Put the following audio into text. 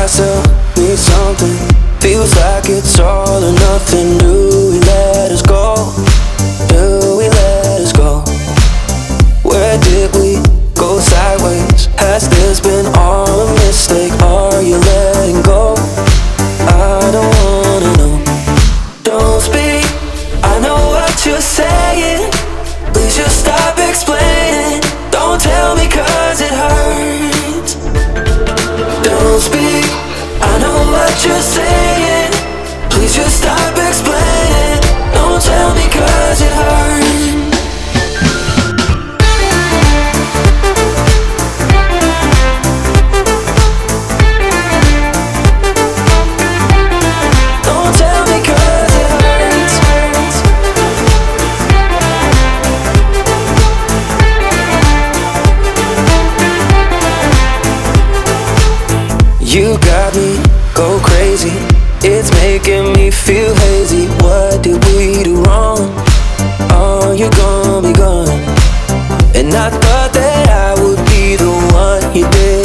myself need something. Feels like it's all or nothing. Do we let us go? Do we let us go? Where did we go sideways? Has this been all a mistake? Are you letting go? I don't wanna know. Don't speak, I know what you're saying. Please just stop explaining. Don't tell me 'cause it hurts. Don't speak, I know what you're saying. Please just stop explaining. Don't tell me 'cause it hurts. Don't tell me 'cause it hurts. You got me go crazy. It's making me feel hazy. What did we do wrong? Oh, you're gonna be gone. And I thought that I would be the one you did